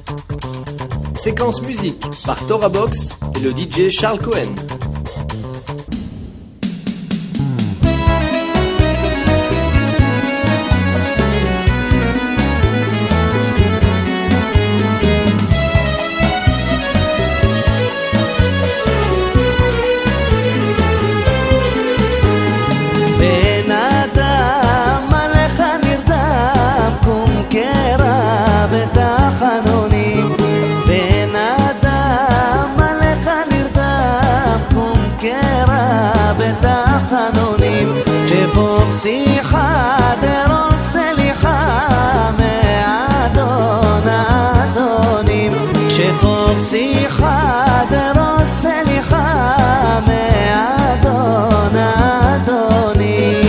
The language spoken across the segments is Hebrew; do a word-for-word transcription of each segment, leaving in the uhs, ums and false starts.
Séquence musique par Tora Box et le D J Charles Cohen. שיחה דרון סליחה מאדון האדונים שפור שיחה דרון סליחה מאדון האדונים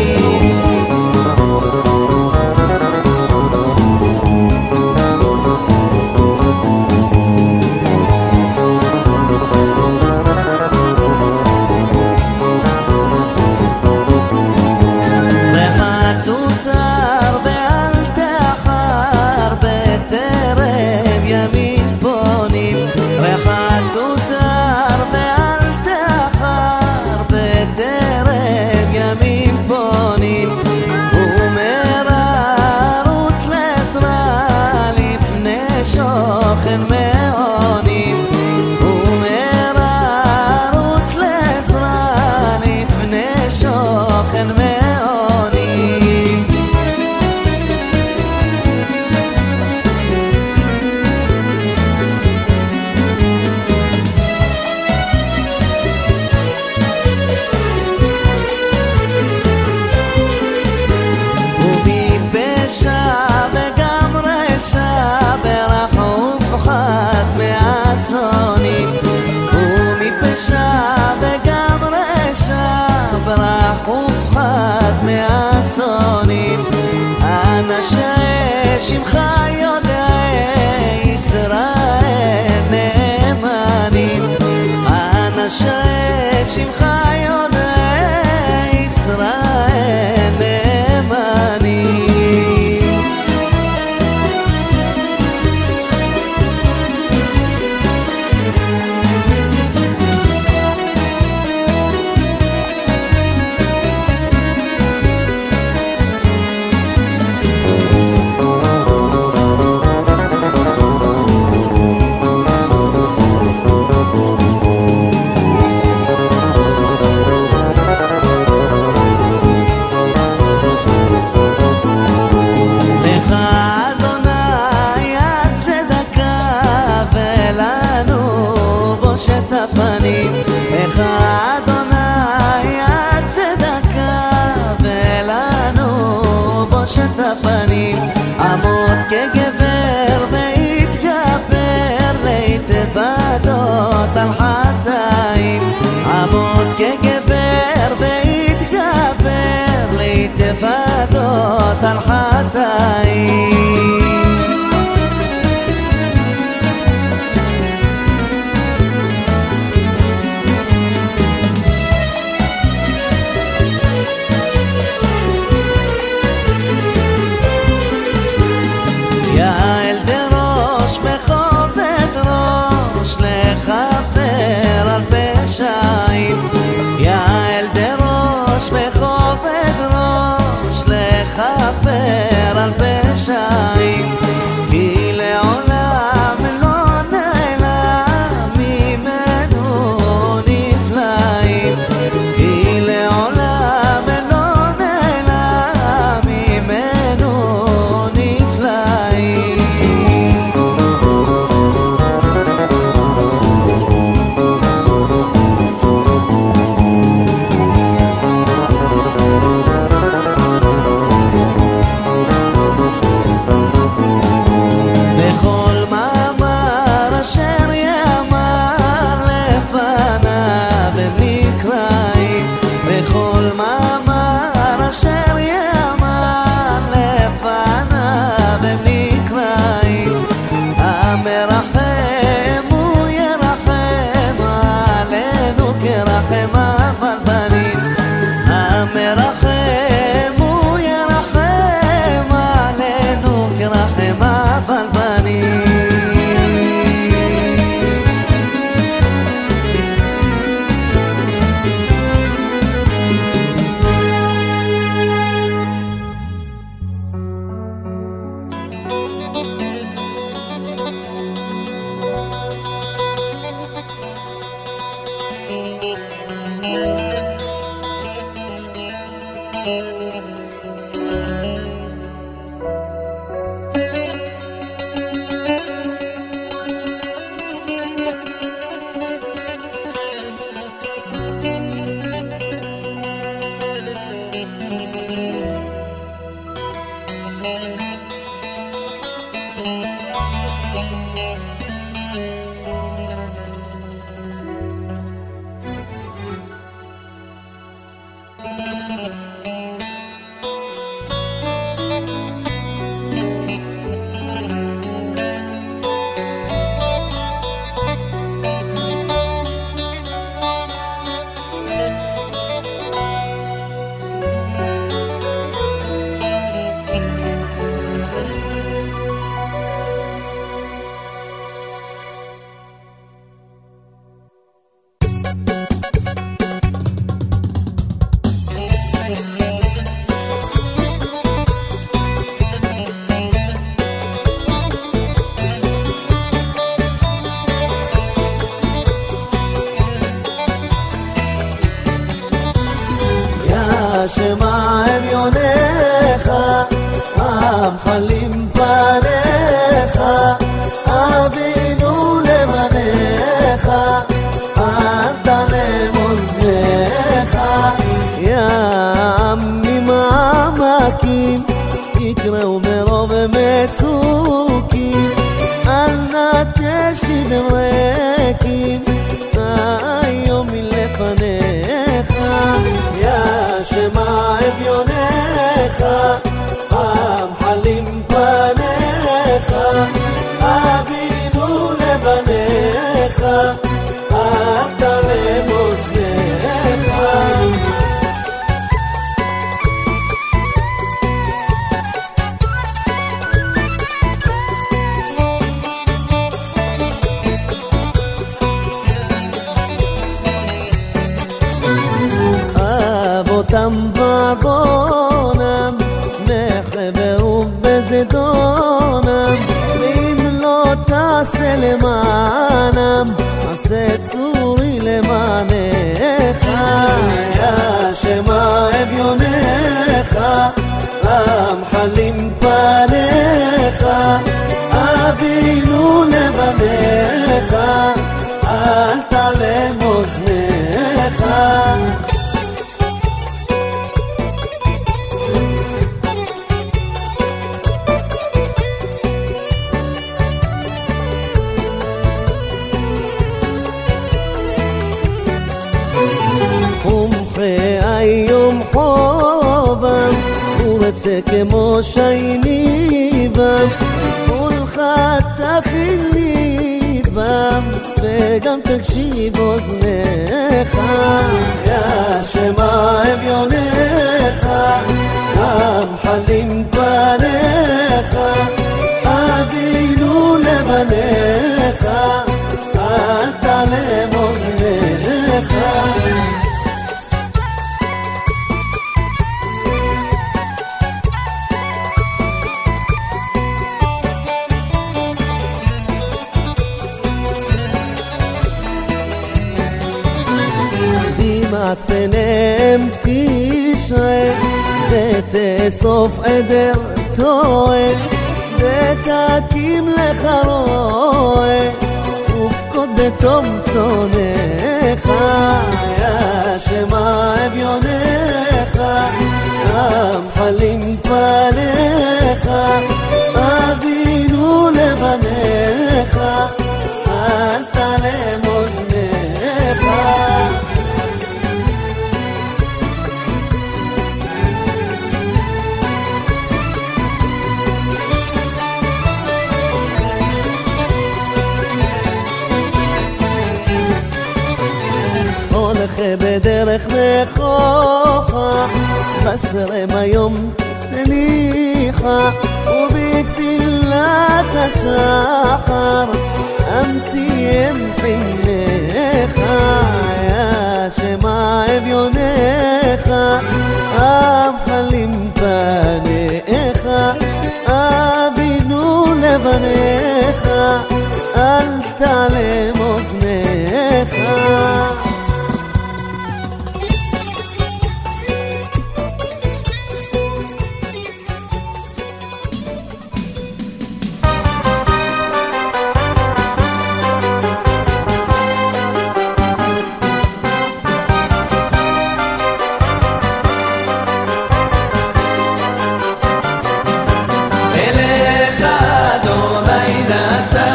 שוכן מעונים ומרה רוץ לעזרה לפני שוכן מעונים ומפשע וגם רשע פחד מהאסונים ומפשע וגם רשע ברח ופחד מהאסונים אנשי שמך יודעי ישראל נאמנים אנשי שמך יודעי ישראל נאמנים את הפנים איך אדוני הצדקה ולנו בוש את הפנים עמוד כגבר והתגבר להתוודות על חטאים עמוד כגבר והתגבר להתוודות על חטאים לכפר על פשעים כי לעולם לא נעלם ממנו נפלאים כי לעולם לא נעלם ממנו נפלאים שמע אביונך, המחלים פניך, אבינו לבניך, אל תעלם אוזניך. ימים עמקים יקראו מרוב מצוקים, אל נא תשיב הם ריקים, היום מלפניך. שמע אביונך, המחלים פניך, אבינו לבניך, אל תעלם אוזניך. אבותם ועוונם, מחבר ובזדונם, ואם לא תעשה למענם, עשה צורי למענך. שמע אביונך, המחלים פניך, אבינו לבניך, אל תעלם אוזניך. היום חובם ורצה כמו שייניבם, ולך תכין ליבם וגם תקשיב אוזניך. שמע אביונך, המחלים פניך, אבינו לבניך, אל תעלם אוזניך. דמעת פניהם תשרה, ותאסוף עדר טועה, ותקים לך רועה, ופקוד בתום צונך. שמע אביונך, המחלים פניך, אבינו לבניך, אל תעלם אוזניך. הולך בדרך נכוחה, בסרם היום סליחה, ובתפילת השחר אמציהם חינך. שמע אביונך, המחלים פניך, אבינו לבניך, אל תעלם אוזניך. אליך אדוני נשא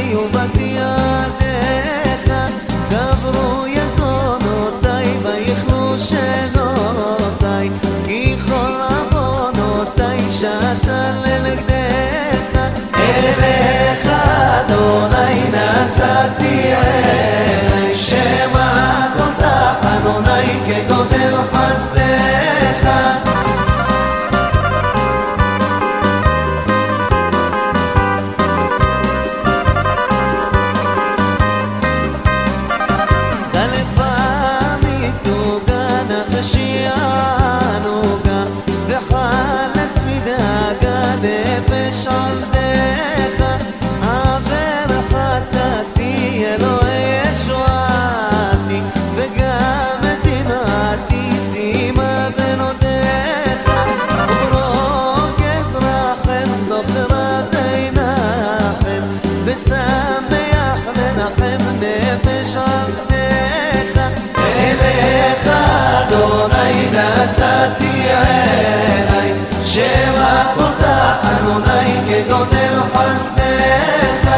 ובאתי עליך, גברו יגונותיי ויכלו שנותיי, כי כל עוונותיי שתה לנגדך. אליך אדוני נשאתי עיני, שמע כל תחנוני כגודל חסדך. שיענוגה וחלץ מדאגה נפש עבדך, עבר חטאתי אלוהי ישועתי, וגם את דמעתי שימה בנותיך. וברוגז רחם זוכרה וינחם, ושמח ונחם נפש עבדך. אליך אדוני נשאתי עיני, שמע כל תחנוני כגודל חסדך.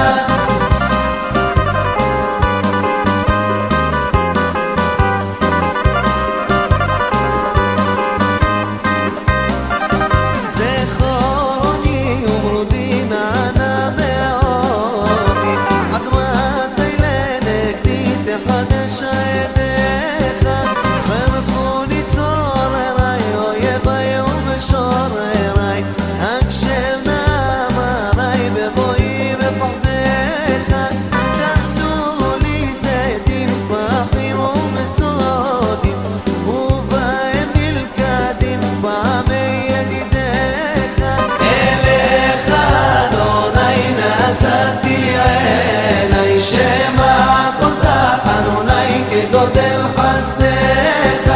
זכרוני ומרודי נענה בעודי, עד מתי לנגדי תחדש ידיך. חרפוני צורריי, אויביי ומשורריי, הקשב נאמריי בבואי בפחדך. תנו לי זיתים פרחים ומצודים, ובהם נלכדים פעמי ידידך. אליך אדוני נשאתי עיני, שמע כל תחנוני כגודל חסדך.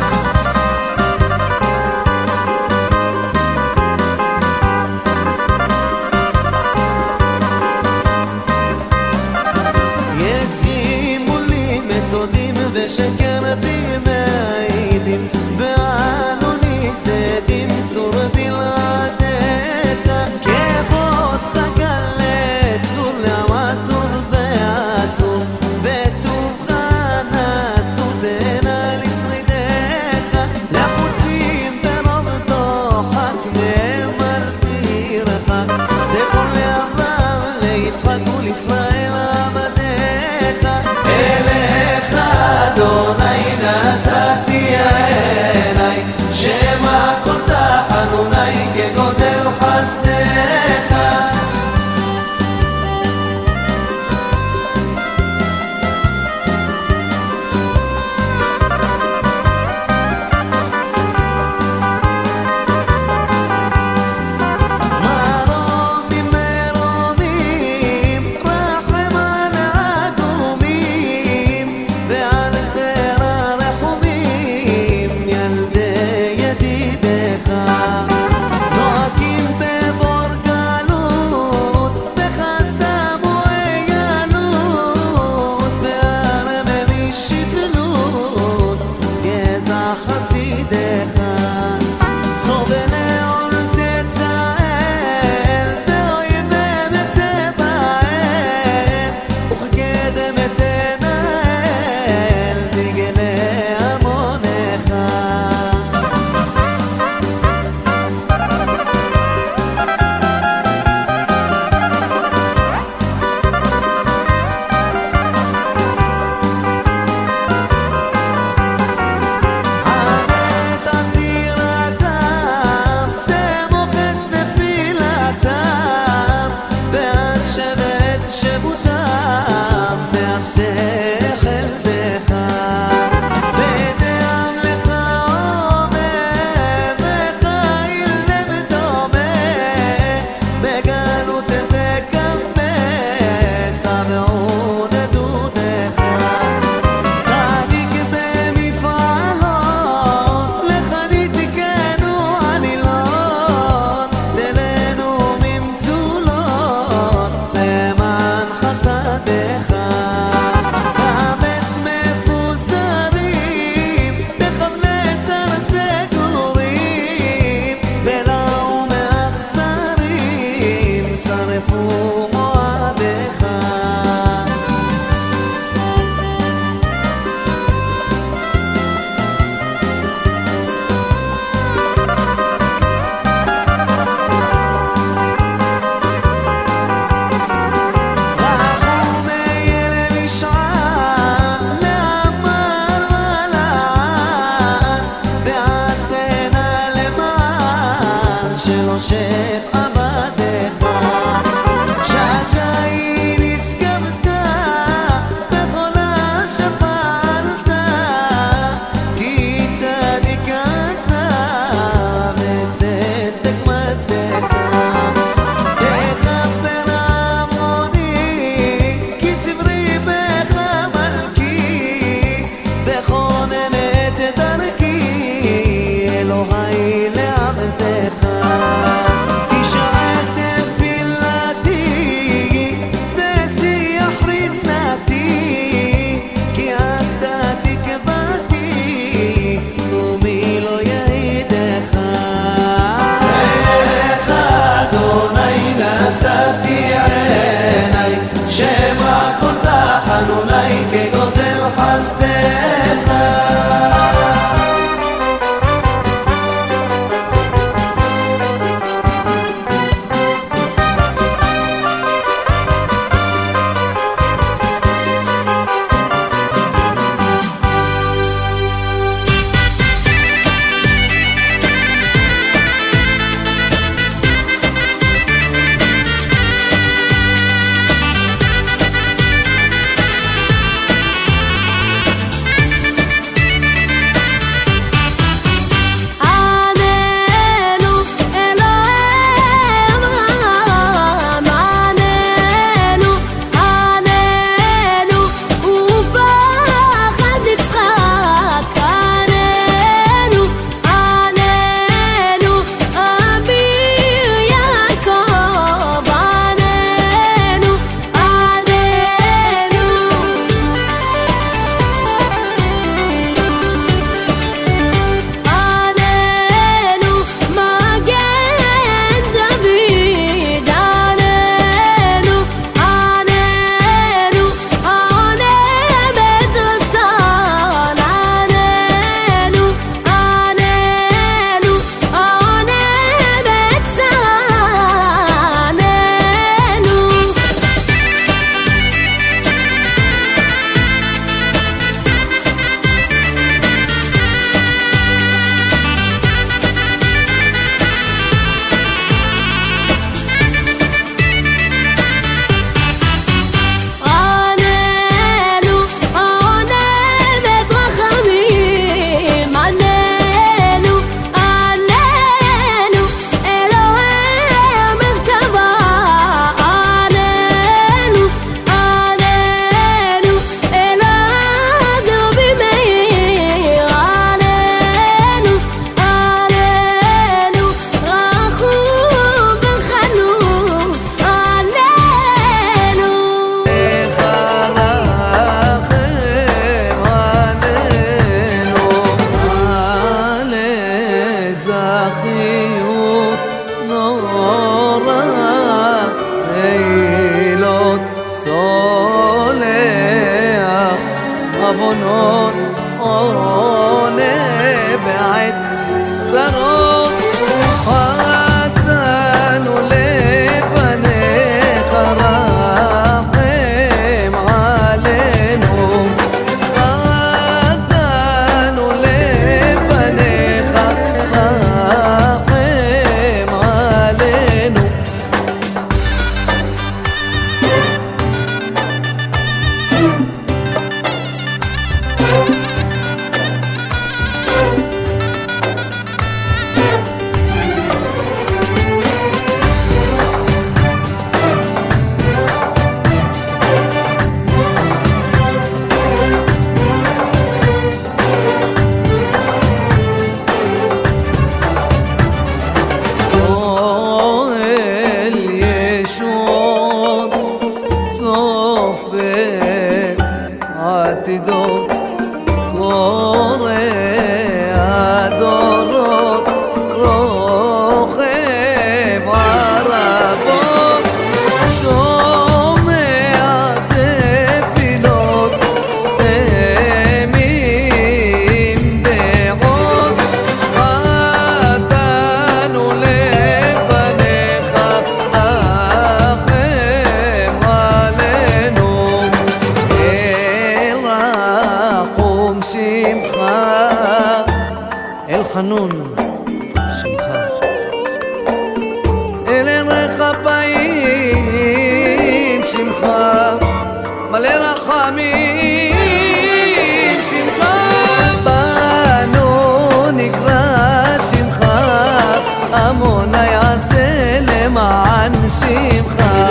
ישימו לי מצודים ושקר בי מעידים, ואנו ניסדים צור בלעדיך. כבודך גלה צור לעמסור ועצור, בטובך נצור תנה לשרידך. לחוצים ברוב דוחק מהם אל תרחק, זכור לאברהם ליצחק ולישראל עבדיך. אליך אדוני נשאתי עיני, שמע כל תחנוני כגודל חסדך. מרומים מרומים רחם על סולח עוונות עונה בעת צרות חטאנו לפניך רחם עלינו חטאנו לפניך רחם עלינו עתידות קורא הדורות רוכב ערבות שומע תפילות תמים דעות חטאנו לפניך רחם עלינו שמחה אל חנון שמחה אל ערך הפעים שמחה מלא רחמים שמחה בנו נקרא שמחה עמונה יעשה למען שמחה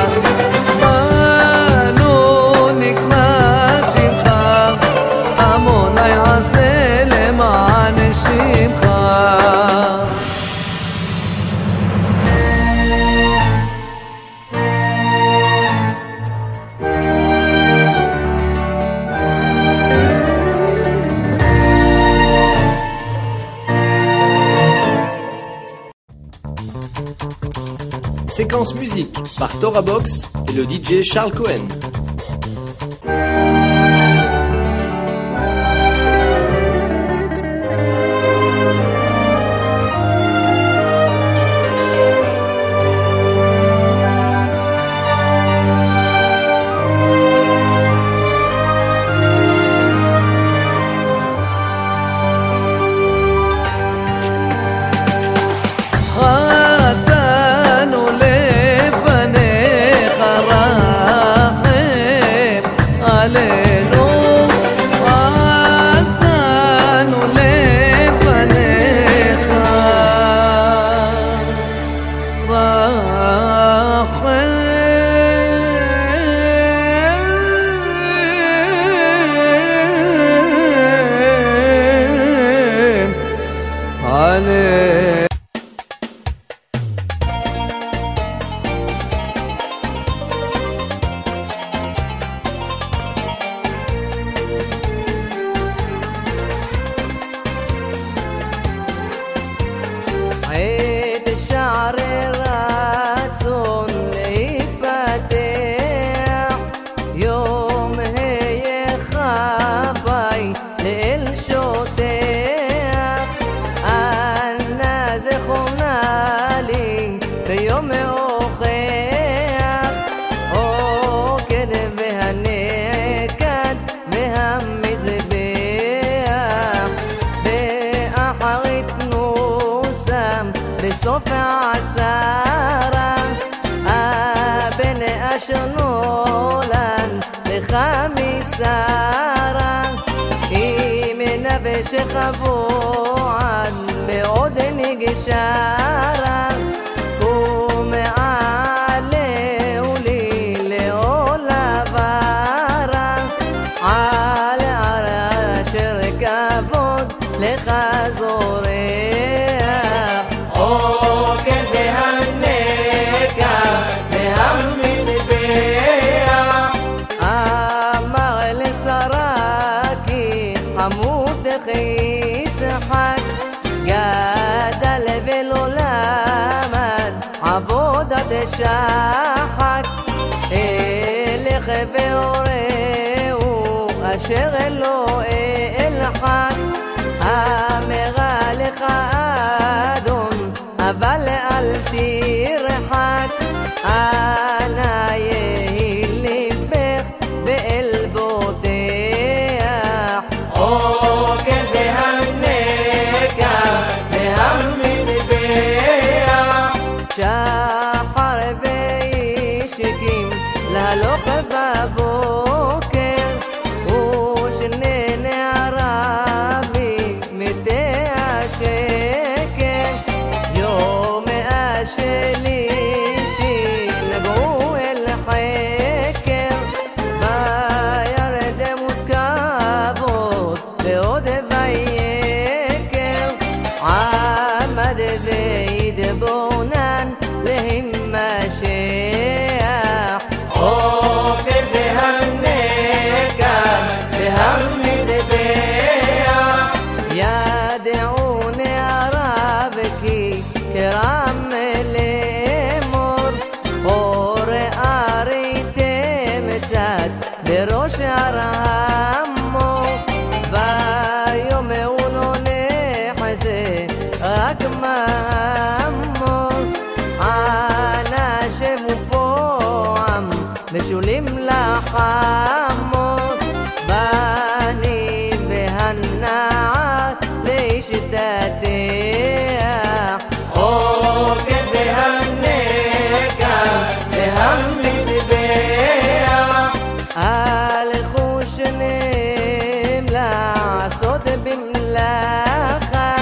בנו נקרא שמחה עמונה יעשה למען שמחה Séquence musique par Torah Box et le D J Charles Cohen. עת שערי רצון להיפתח יום היה חווי לאל שוטח אנא זכרונה לי ביום מאוחח עוקד והנקד והמזבח באחרית נוסם בסוף העשרה הבן אשר נולד לך משרה אם נווה שחבועד בעוד נגשרה ומעלהו לי לעול עברה על ערה אשר כבוד לך זורח עוקד והנקד והמזבח אמר לשרה כי חמודך יצחק גדל ולא למד עבודת שחק אלך והורהו אשר אלוהי אלחק אמרה לך אדון אבל אל תרחק אנא יהי ליבך ואל בוטח עוקר והנקע והמזבח שחר וישקים להלוך בבוקר ושני נערה במתי השקר יום השלישי נגעו אל חקר וירד מותקבות ועוד ויקר עמד וידבונן להימשך עוקר והנקע והמזבח ידעו נערה וכי כרם לאמור אור אריתם צד בראש הרמו ויאמרו לו נחזה רק מאמור אנא שמופועם משולים לחמור בנים והנעת להשתתח עוקר והנקע והמזבח הלכו שניהם לעשות במלאכה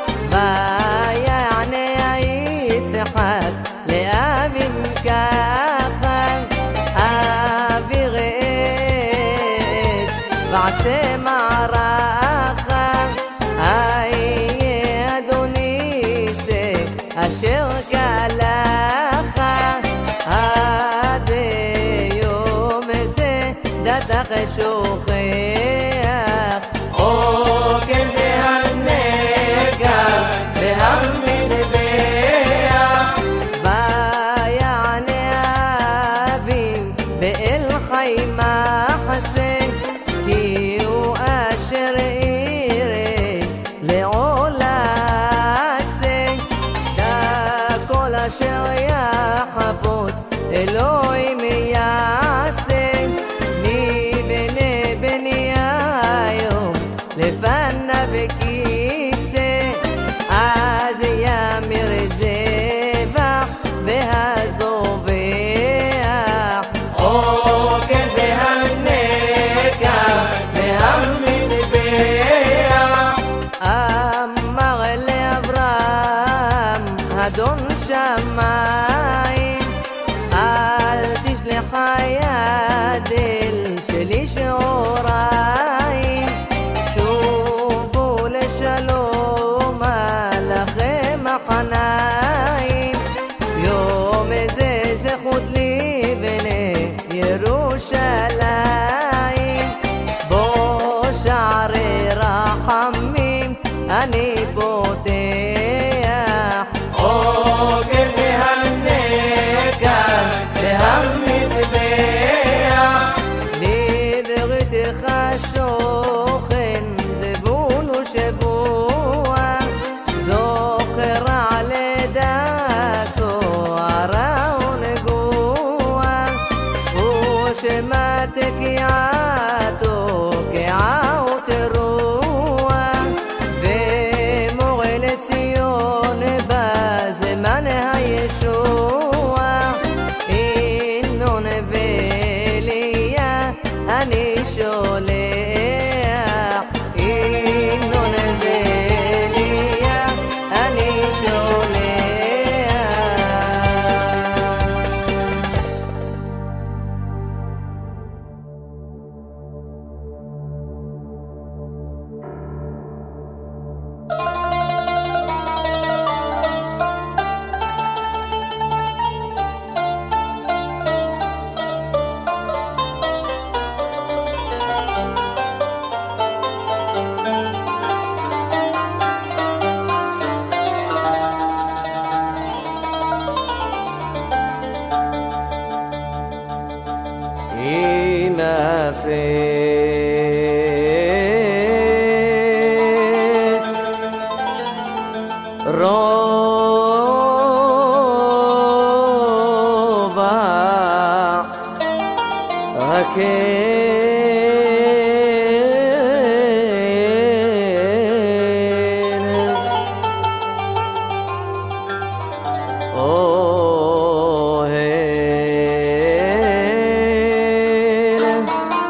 ויענה יצחק לאביו ככה אבי ראה ועצה מערכה איה אדוני זה אשר כלכה עד יום זה דתך שוכח עוקר והנקע והמזבח ויענה אביו באל חי מחסה כי הוא אשר יראה לעולה עשה כל אשר יחפוץ אלוהים יעשה מבני בני היום לפניו כיסא אז ימיר זבח והזובח עוקר והנקע והמזבח אמר לאברהם אדון שמיים אל תשלח יד אל של איש הוריים שובו לשלום לכם מחניים יום זה זכות לי בני ירושלים בו שערי רחמים אני פותח עוקר והנקע והמזבח לבריתך שוכן זבול ושבוע זוכר על דעתו הרע ונגוע ושמע תקיעתו קעה ותרוע ומורה לציון בזמן הישוע הנון ואליה אני שולח הנון ואליה אני שולח تافس ربع هكين اوه هين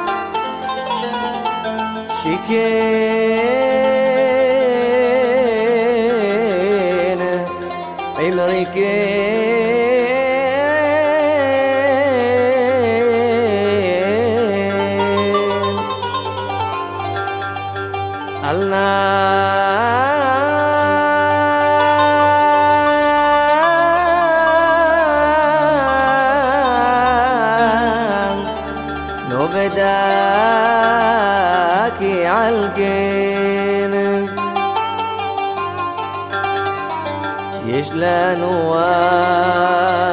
شكين عمركين الله نوبداكي عالقين يشلانوا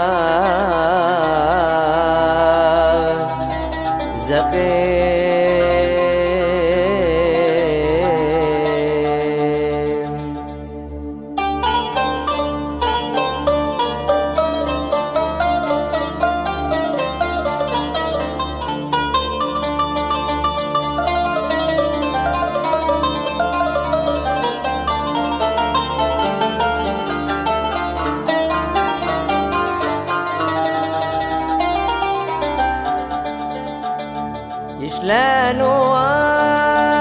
زقين يشلانوا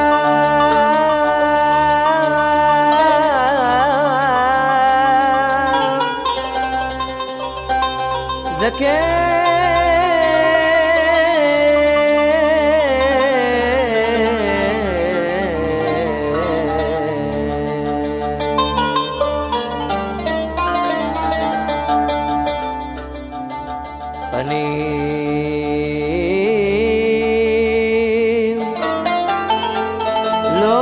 زكين لو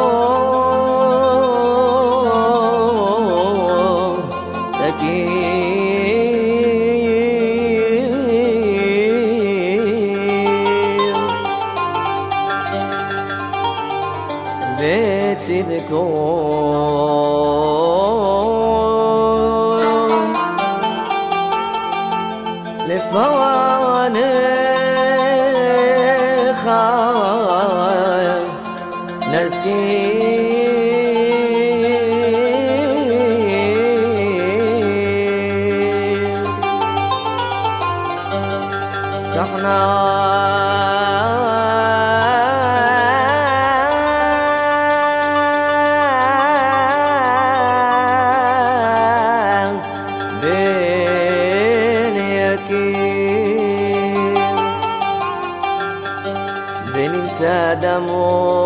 تكير بتذكر لفوانخ نسكين تحنا بين يكين بين انت دمو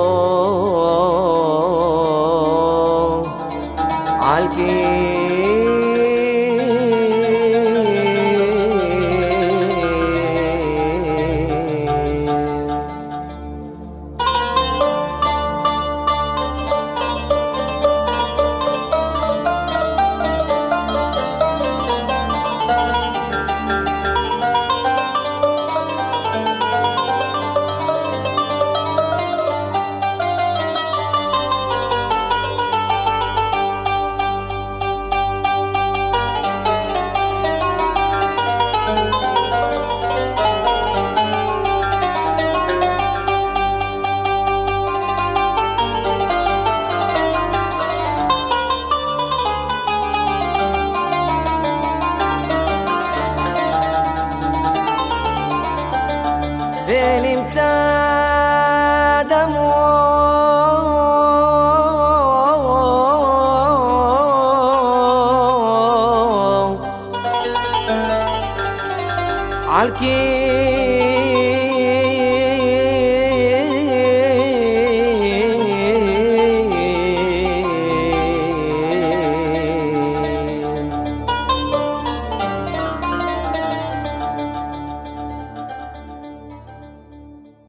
عالكين ونمتى دمو عالكي